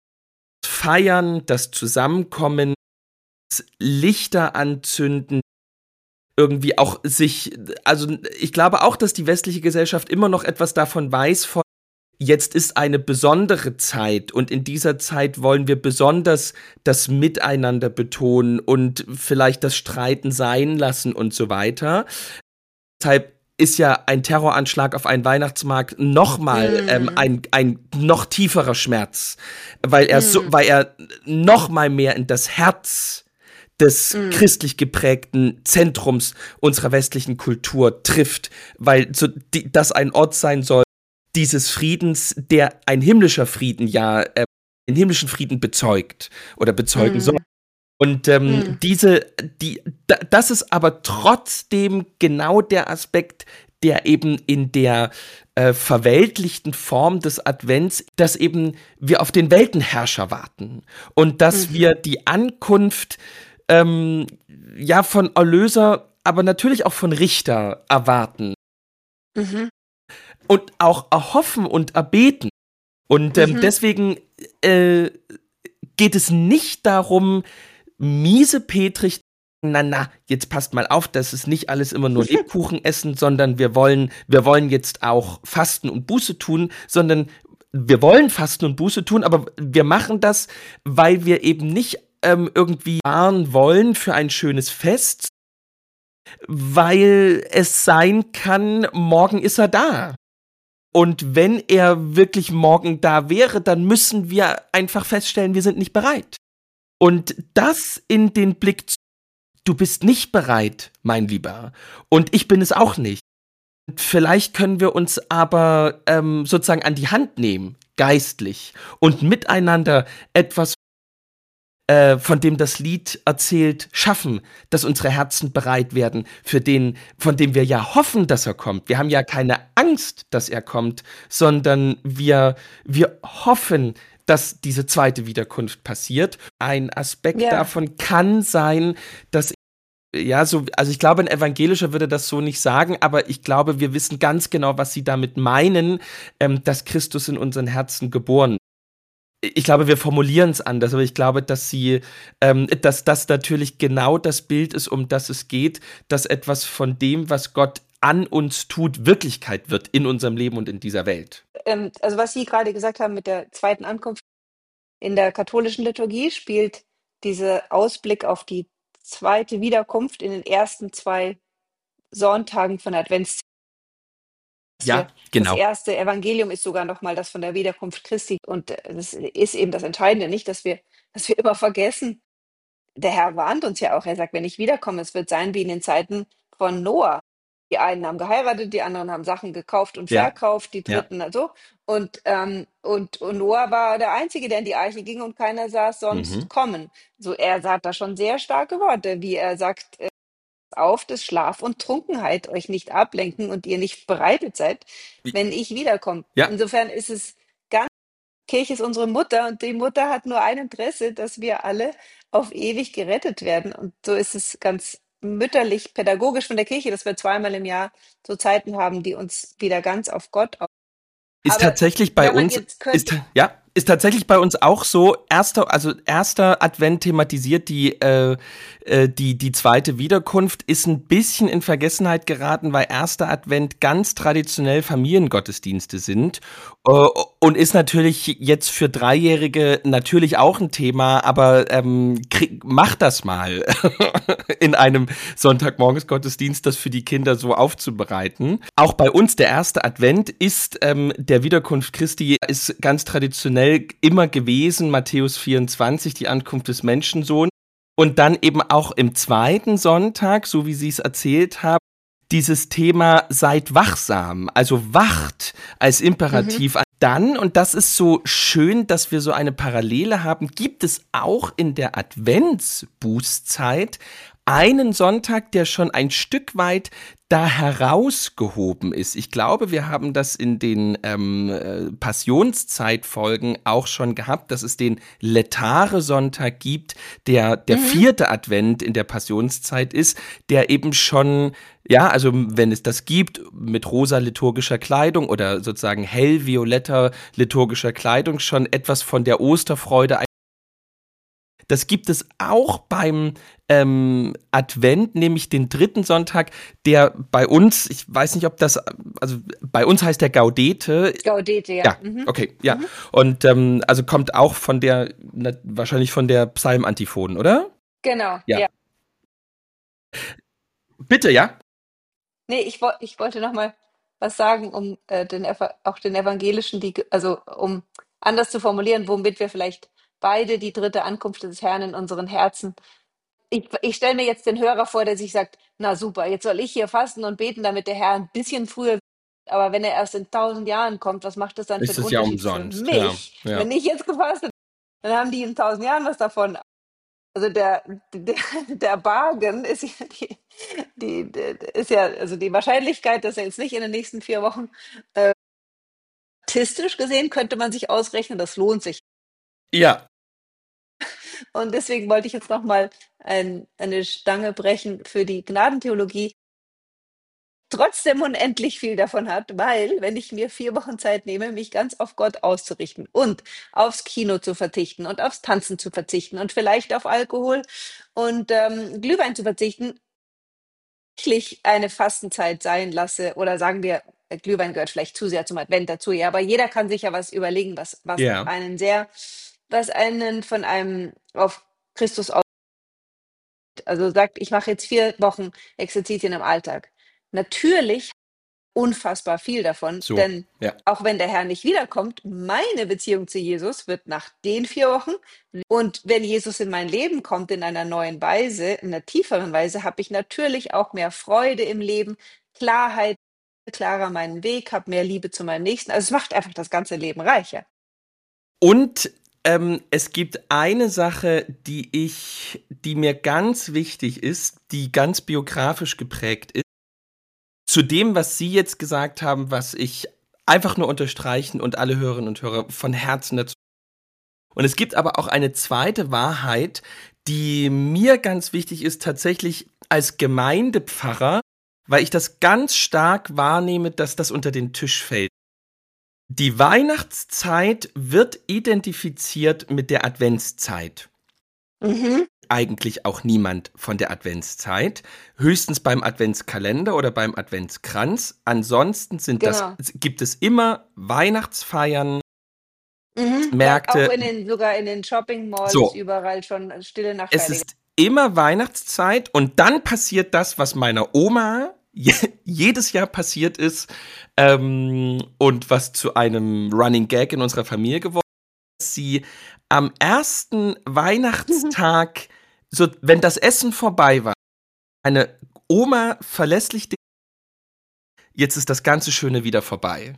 Feiern, das Zusammenkommen, das Lichter anzünden, irgendwie auch sich, also ich glaube auch, dass die westliche Gesellschaft immer noch etwas davon weiß, von jetzt ist eine besondere Zeit und in dieser Zeit wollen wir besonders das Miteinander betonen und vielleicht das Streiten sein lassen und so weiter. Deshalb ist ja ein Terroranschlag auf einen Weihnachtsmarkt nochmal ähm, Mm, ein, ein noch tieferer Schmerz, weil er so, mm, weil er nochmal mehr in das Herz des mm. christlich geprägten Zentrums unserer westlichen Kultur trifft, weil so die, das ein Ort sein soll, dieses Friedens, der ein himmlischer Frieden ja, äh, den himmlischen Frieden bezeugt oder bezeugen soll. Mm, Und ähm, mm, diese, die, da, das ist aber trotzdem genau der Aspekt, der eben in der äh, verweltlichten Form des Advents, dass eben wir auf den Weltenherrscher warten und dass mhm, wir die Ankunft ähm, ja von Erlöser, aber natürlich auch von Richter erwarten mhm, und auch erhoffen und erbeten. Und ähm, mhm, deswegen äh, geht es nicht darum, miesepetrig, na na, jetzt passt mal auf, das ist nicht alles immer nur Lebkuchen essen, sondern wir wollen, wir wollen jetzt auch Fasten und Buße tun, sondern wir wollen Fasten und Buße tun, aber wir machen das, weil wir eben nicht ähm, irgendwie wahren wollen für ein schönes Fest, weil es sein kann, morgen ist er da. Und wenn er wirklich morgen da wäre, dann müssen wir einfach feststellen, wir sind nicht bereit. Und das in den Blick zu, du bist nicht bereit, mein Lieber. Und ich bin es auch nicht. Vielleicht können wir uns aber ähm, sozusagen an die Hand nehmen, geistlich, und miteinander etwas, äh, von dem das Lied erzählt, schaffen, dass unsere Herzen bereit werden für den, von dem wir ja hoffen, dass er kommt. Wir haben ja keine Angst, dass er kommt, sondern wir, wir hoffen, dass diese zweite Wiederkunft passiert. Ein Aspekt ja, davon kann sein, dass ja, so, also ich glaube, ein Evangelischer würde das so nicht sagen, aber ich glaube, wir wissen ganz genau, was sie damit meinen, ähm, dass Christus in unseren Herzen geboren. Ich glaube, wir formulieren es anders, aber ich glaube, dass sie, ähm, dass das natürlich genau das Bild ist, um das es geht, dass etwas von dem, was Gott an uns tut, Wirklichkeit wird in unserem Leben und in dieser Welt. ähm, also was Sie gerade gesagt haben mit der zweiten Ankunft in der katholischen Liturgie spielt dieser Ausblick auf die zweite Wiederkunft in den ersten zwei Sonntagen von der Adventszeit, dass wir Ja, das genau. erste Evangelium ist sogar noch mal das von der Wiederkunft Christi und, äh, das ist eben das Entscheidende, nicht, dass wir dass wir immer vergessen, der Herr warnt uns ja auch. Er sagt: „Wenn ich wiederkomme, es wird sein wie in den Zeiten von Noah.“ Die einen haben geheiratet, die anderen haben Sachen gekauft und Ja, verkauft, die ja. Dritten so. Und, ähm, und und Noah war der Einzige, der in die Arche ging und keiner sah es sonst Mhm. kommen. So, er sagt da schon sehr starke Worte, wie er sagt, äh: „Auf, dass Schlaf und Trunkenheit euch nicht ablenken und ihr nicht bereitet seid, wenn ich wiederkomme.“ Ja, Insofern ist es ganz Kirche ist unsere Mutter und die Mutter hat nur ein Interesse, dass wir alle auf ewig gerettet werden. Und so ist es ganz mütterlich, pädagogisch von der Kirche, dass wir zweimal im Jahr so Zeiten haben, die uns wieder ganz auf Gott au ist aber tatsächlich bei wenn man uns, jetzt ist, könnte ja, ist tatsächlich bei uns auch so, erster, also erster Advent thematisiert die, äh, äh, die, die zweite Wiederkunft, ist ein bisschen in Vergessenheit geraten, weil erster Advent ganz traditionell Familiengottesdienste sind, äh, und ist natürlich jetzt für Dreijährige natürlich auch ein Thema, aber ähm, krieg, mach das mal in einem Sonntagmorgensgottesdienst, das für die Kinder so aufzubereiten. Auch bei uns der erste Advent ist ähm, der Wiederkunft Christi, ist ganz traditionell immer gewesen, Matthäus vierundzwanzig, die Ankunft des Menschensohns. Und dann eben auch im zweiten Sonntag, so wie Sie es erzählt haben, dieses Thema seid wachsam, also wacht als mhm, Imperativ. Dann, und das ist so schön, dass wir so eine Parallele haben, gibt es auch in der Adventsbußzeit einen Sonntag, der schon ein Stück weit da herausgehoben ist. Ich glaube, wir haben das in den ähm, äh, Passionszeitfolgen auch schon gehabt, dass es den Letare-Sonntag gibt, der der mhm, vierte Advent in der Passionszeit ist, der eben schon, ja, also wenn es das gibt, mit rosa liturgischer Kleidung oder sozusagen hellvioletter liturgischer Kleidung schon etwas von der Osterfreude. Das gibt es auch beim ähm, Advent, nämlich den dritten Sonntag, der bei uns, ich weiß nicht, ob das, also bei uns heißt der Gaudete. Gaudete, ja. Ja, Mhm, okay, ja. mhm, Und ähm, also kommt auch von der, na, wahrscheinlich von der Psalmantiphon, oder? genau, Ja. ja. Bitte, ja? Ne, ich woll ich wollte noch mal was sagen, um, äh, den Eva auch den Evangelischen, die ge also, um anders zu formulieren, womit wir vielleicht beide die dritte Ankunft des Herrn in unseren Herzen ich ich stelle mir jetzt den Hörer vor, der sich sagt: „Na super, jetzt soll ich hier fasten und beten, damit der Herr ein bisschen früher“ aber wenn er erst in tausend Jahren kommt, was macht das dann für Ist einen es ja Unterschied für umsonst, ja, mich? ja. Wenn ich jetzt gefastet, dann haben die in tausend Jahren was davon. Also der, der, der Bargain ist ja die, die, die ist ja, also die Wahrscheinlichkeit, dass er jetzt nicht in den nächsten vier Wochen, äh, statistisch gesehen könnte man sich ausrechnen, das lohnt sich. Ja, Und deswegen wollte ich jetzt noch mal ein, eine Stange brechen für die Gnadentheologie, trotzdem unendlich viel davon hat, weil wenn ich mir vier Wochen Zeit nehme, mich ganz auf Gott auszurichten und aufs Kino zu verzichten und aufs Tanzen zu verzichten und vielleicht auf Alkohol und ähm, Glühwein zu verzichten, wirklich eine Fastenzeit sein lasse oder sagen wir, äh, Glühwein gehört vielleicht zu sehr zum Advent dazu, ja, aber jeder kann sich ja was überlegen, was, was ja. einen sehr, was einen von einem auf Christus aus, also sagt, ich mache jetzt vier Wochen Exerzitien im Alltag. Natürlich unfassbar viel davon, So, denn ja. auch wenn der Herr nicht wiederkommt, meine Beziehung zu Jesus wird nach den vier Wochen, und wenn Jesus in mein Leben kommt in einer neuen Weise, in einer tieferen Weise, habe ich natürlich auch mehr Freude im Leben, Klarheit, klarer meinen Weg, habe mehr Liebe zu meinem Nächsten. Also es macht einfach das ganze Leben reicher. Und ähm, es gibt eine Sache, die ich, die mir ganz wichtig ist, die ganz biografisch geprägt ist. Zu dem, was Sie jetzt gesagt haben, was ich einfach nur unterstreichen und alle Hörerinnen und Hörer von Herzen dazu. Und es gibt aber auch eine zweite Wahrheit, die mir ganz wichtig ist, tatsächlich als Gemeindepfarrer, weil ich das ganz stark wahrnehme, dass das unter den Tisch fällt. Die Weihnachtszeit wird identifiziert mit der Adventszeit. Mhm. Eigentlich auch niemand von der Adventszeit. Höchstens beim Adventskalender oder beim Adventskranz. Ansonsten sind Genau. das, gibt es immer Weihnachtsfeiern, Mhm. Ja, auch Märkte. in den, sogar in den Shopping-Malls ist So, überall schon Stille Nacht es Heilige. ist immer Weihnachtszeit und dann passiert das, was meiner Oma je, jedes Jahr passiert ist ähm, und was zu einem Running Gag in unserer Familie geworden ist, dass sie am ersten Weihnachtstag, so, wenn das Essen vorbei war, eine Oma verlässlich, jetzt ist das ganze Schöne wieder vorbei.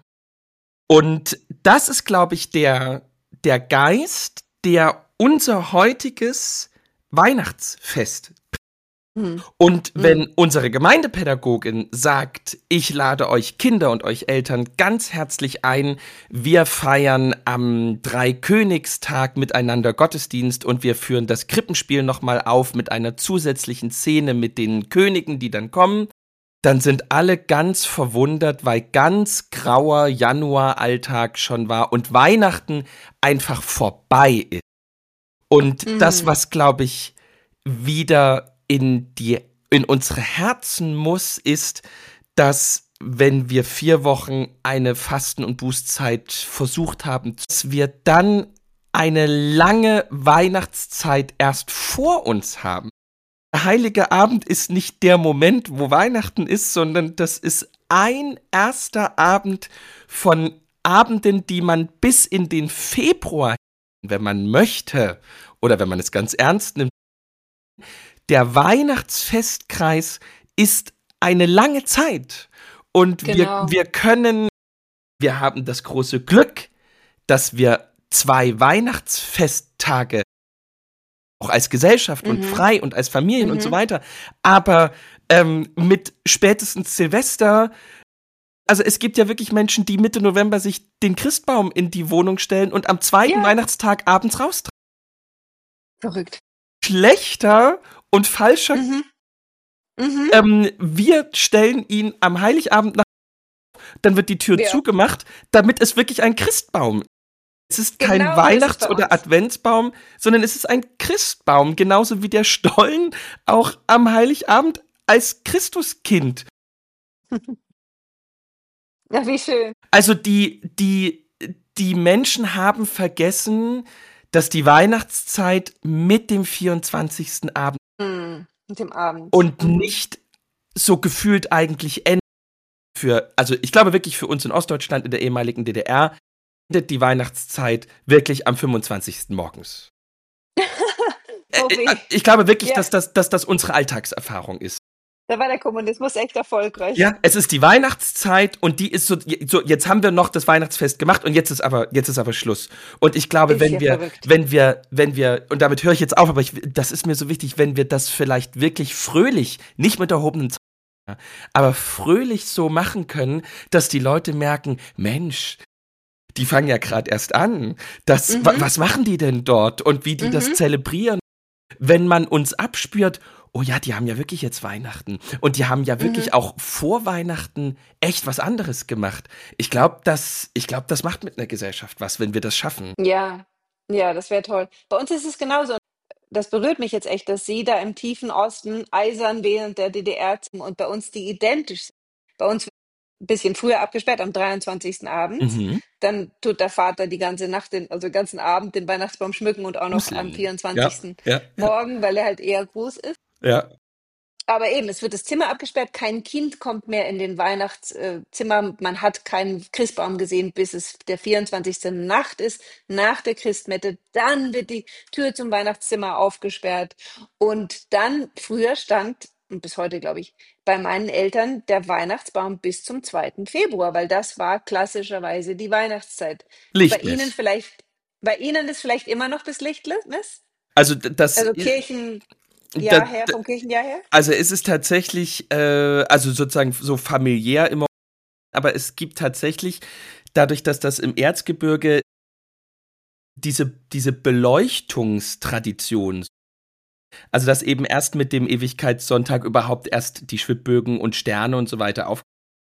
Und das ist, glaube ich, der, der Geist, der unser heutiges Weihnachtsfest. Mhm. Und Mhm. wenn unsere Gemeindepädagogin sagt, ich lade euch Kinder und euch Eltern ganz herzlich ein, wir feiern am Dreikönigstag miteinander Gottesdienst und wir führen das Krippenspiel nochmal auf mit einer zusätzlichen Szene mit den Königen, die dann kommen, dann sind alle ganz verwundert, weil ganz grauer Januaralltag schon war und Weihnachten einfach vorbei ist. Und Mhm. das, was, glaube ich, wieder in die, in unsere Herzen muss, ist, dass wenn wir vier Wochen eine Fasten- und Bußzeit versucht haben, dass wir dann eine lange Weihnachtszeit erst vor uns haben. Der Heilige Abend ist nicht der Moment, wo Weihnachten ist, sondern das ist ein erster Abend von Abenden, die man bis in den Februar, wenn man möchte, oder wenn man es ganz ernst nimmt, der Weihnachtsfestkreis ist eine lange Zeit. Und Genau. wir, wir können, wir haben das große Glück, dass wir zwei Weihnachtsfesttage auch als Gesellschaft und Mhm. frei und als Familien und so Mhm. weiter, aber ähm, mit spätestens Silvester, also es gibt ja wirklich Menschen, die Mitte November sich den Christbaum in die Wohnung stellen und am zweiten Ja, Weihnachtstag abends raustragen. verrückt. Schlechter und falscher. Mhm. Mhm. Ähm, wir stellen ihn am Heiligabend nach, dann wird die Tür Ja, zugemacht, damit es wirklich ein Christbaum ist. Es ist kein genau so ist es Weihnachts- bei oder uns. Adventsbaum, sondern es ist ein Christbaum, genauso wie der Stollen auch am Heiligabend als Christuskind. Ja, wie schön. Also die, die, die Menschen haben vergessen, dass die Weihnachtszeit mit dem vierundzwanzigsten Abend Mhm. Mit dem Abend. und Mhm. nicht so gefühlt eigentlich endet für, also ich glaube wirklich für uns in Ostdeutschland, in der ehemaligen D D R, endet die Weihnachtszeit wirklich am fünfundzwanzigsten morgens. Äh, Oh äh, weh. ich glaube wirklich, Ja, dass das, dass das unsere Alltagserfahrung ist. Da war der Kommunismus echt erfolgreich. Ja, es ist die Weihnachtszeit und die ist so, so, jetzt haben wir noch das Weihnachtsfest gemacht und jetzt ist aber, jetzt ist aber Schluss. Und ich glaube, Ist wenn ja wir, verrückt. wenn wir, wenn wir, und damit höre ich jetzt auf, aber ich, das ist mir so wichtig, wenn wir das vielleicht wirklich fröhlich, nicht mit erhobenen Zeigefinger, aber fröhlich so machen können, dass die Leute merken, Mensch, die fangen ja gerade erst an. Das, wa- Mhm, was machen die denn dort und wie die das mhm, zelebrieren? Wenn man uns abspürt, oh ja, die haben ja wirklich jetzt Weihnachten. Und die haben ja mhm. wirklich auch vor Weihnachten echt was anderes gemacht. Ich glaube, das, ich glaube, das macht mit einer Gesellschaft was, wenn wir das schaffen. Ja, ja, das wäre toll. Bei uns ist es genauso. Das berührt mich jetzt echt, dass Sie da im tiefen Osten eisern während der D D R und bei uns die identisch sind. Bei uns wird ein bisschen früher abgesperrt, am dreiundzwanzigsten abends. Mhm. Dann tut der Vater die ganze Nacht, den, also den ganzen Abend den Weihnachtsbaum schmücken und auch noch am Gruseln. Ja, vierundzwanzigsten ja, ja, Morgen, weil er halt eher groß ist. ja. Aber eben, es wird das Zimmer abgesperrt, kein Kind kommt mehr in den Weihnachtszimmer. Man hat keinen Christbaum gesehen, bis es der vierundzwanzigste Nacht ist, nach der Christmette. Dann wird die Tür zum Weihnachtszimmer aufgesperrt. Und dann, früher stand, und bis heute glaube ich, bei meinen Eltern der Weihnachtsbaum bis zum zweiten Februar, weil das war klassischerweise die Weihnachtszeit. Bei Ihnen Lichtmess. vielleicht, bei Ihnen ist vielleicht immer noch bis Lichtmess? Also d- das, Also i- Kirchenjahr da, her, d- vom Kirchenjahr her? also es ist tatsächlich, äh, also sozusagen so familiär immer, aber es gibt tatsächlich, dadurch, dass das im Erzgebirge diese, diese Beleuchtungstradition, also dass eben erst mit dem Ewigkeitssonntag überhaupt erst die Schwibbögen und Sterne und so weiter auf.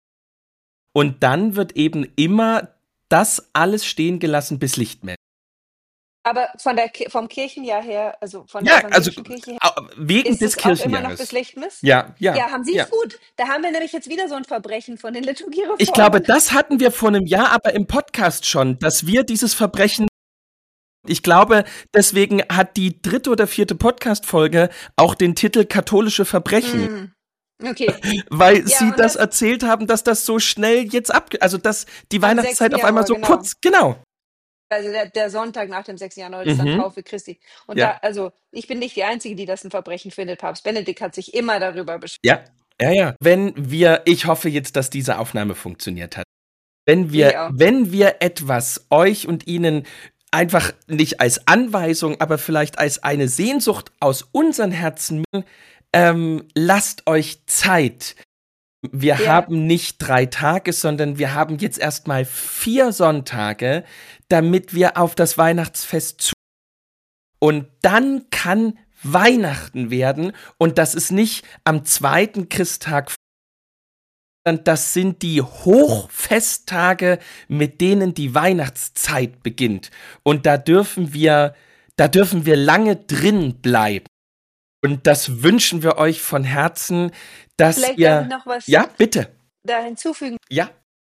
Und dann wird eben immer das alles stehen gelassen bis Lichtmess. Aber von der Ki vom Kirchenjahr her, also von der Ja, also evangelischen Kirche her, au- wegen ist des es auch immer noch bis Kirchenjahres. Lichtmess? Ja, ja, Ja, haben Sie ja. es gut. Da haben wir nämlich jetzt wieder so ein Verbrechen von den Ich glaube, Liturgiereformern. das hatten wir vor einem Jahr aber im Podcast schon, dass wir dieses Verbrechen, ich glaube, deswegen hat die dritte oder vierte Podcast-Folge auch den Titel Katholische Verbrechen, Mhm. Okay. weil Ja, sie und das das erzählt haben, dass das so schnell jetzt ab, also dass die am sechsten Weihnachtszeit auf einmal Januar, so genau. kurz, genau. Also der der Sonntag nach dem sechsten Januar ist dann Mhm. Taufe Christi. Und da Ja, also, ich bin nicht die Einzige, die das 'n Verbrechen findet. Papst Benedikt hat sich immer darüber beschwert. ja, ja, ja. Wenn wir, ich hoffe jetzt, dass diese Aufnahme funktioniert hat. Wenn Ich wir, auch. wenn wir etwas euch und ihnen einfach nicht als Anweisung, aber vielleicht als eine Sehnsucht aus unseren Herzen, ähm, lasst euch Zeit. Wir Ja, haben nicht drei Tage, sondern wir haben jetzt erstmal vier Sonntage, damit wir auf das Weihnachtsfest zu. Und dann kann Weihnachten werden. Und das ist nicht am zweiten Christtag, sondern das sind die Hochfesttage, mit denen die Weihnachtszeit beginnt. Und da dürfen wir, da dürfen wir lange drin bleiben. Und das wünschen wir euch von Herzen, dass vielleicht darf ich ihr, noch was ja, bitte, da hinzufügen. ja,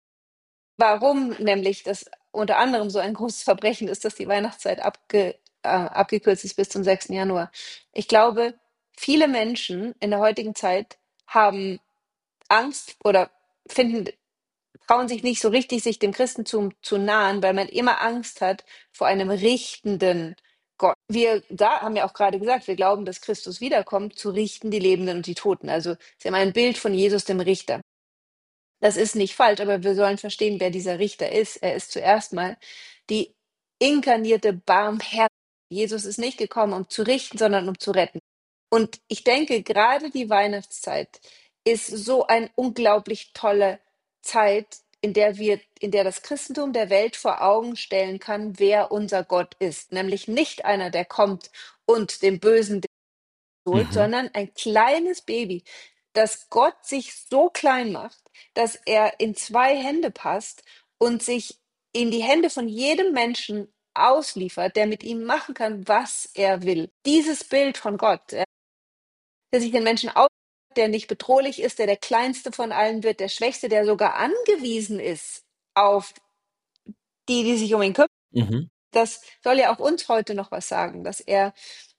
Warum nämlich das unter anderem so ein großes Verbrechen ist, dass die Weihnachtszeit abge, äh, abgekürzt ist bis zum sechsten Januar. Ich glaube, viele Menschen in der heutigen Zeit haben Angst oder finden, trauen sich nicht so richtig, sich dem Christentum zu nahen, weil man immer Angst hat vor einem richtenden Gott. Wir da haben ja auch gerade gesagt, wir glauben, dass Christus wiederkommt, zu richten die Lebenden und die Toten. Also sie haben ein Bild von Jesus, dem Richter. Das ist nicht falsch, aber wir sollen verstehen, wer dieser Richter ist. Er ist zuerst mal die inkarnierte Barmherzigkeit. Jesus ist nicht gekommen, um zu richten, sondern um zu retten. Und ich denke, gerade die Weihnachtszeit ist so eine unglaublich tolle Zeit, in der wir, in der das Christentum der Welt vor Augen stellen kann, wer unser Gott ist. Nämlich nicht einer, der kommt und dem Bösen holt, mhm, sondern ein kleines Baby, dass Gott sich so klein macht, dass er in zwei Hände passt und sich in die Hände von jedem Menschen ausliefert, der mit ihm machen kann, was er will. Dieses Bild von Gott, äh, der sich den Menschen ausliefert, der nicht bedrohlich ist, der der kleinste von allen wird, der Schwächste, der sogar angewiesen ist auf die, die sich um ihn kümmern. mhm, Das soll ja auch uns heute noch was sagen, dass er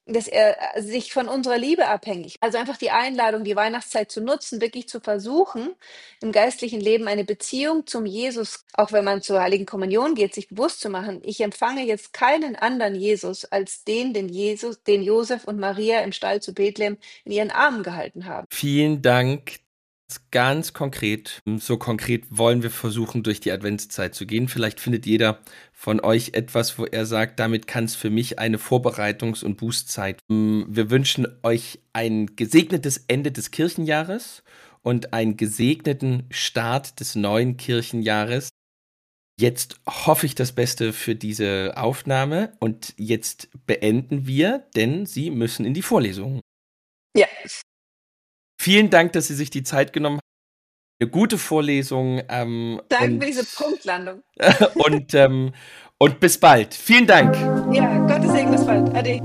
dass er äh, sich von unserer Liebe abhängig. Also einfach die Einladung, die Weihnachtszeit zu nutzen, wirklich zu versuchen, im geistlichen Leben eine Beziehung zum Jesus, auch wenn man zur Heiligen Kommunion geht, sich bewusst zu machen, ich empfange jetzt keinen anderen Jesus als den, den Jesus, den Josef und Maria im Stall zu Bethlehem in ihren Armen gehalten haben. Vielen Dank. Ganz konkret, so konkret wollen wir versuchen, durch die Adventszeit zu gehen. Vielleicht findet jeder von euch etwas, wo er sagt, damit kann es für mich eine Vorbereitungs- und Bußzeit. Wir wünschen euch ein gesegnetes Ende des Kirchenjahres und einen gesegneten Start des neuen Kirchenjahres. Jetzt hoffe ich das Beste für diese Aufnahme und jetzt beenden wir, denn Sie müssen in die Vorlesung. Ja. Vielen Dank, dass Sie sich die Zeit genommen haben. Eine gute Vorlesung. Ähm, Danke und, für diese Punktlandung. und, ähm, und bis bald. Vielen Dank. Ja, Gottes Segen, bis bald. Ade.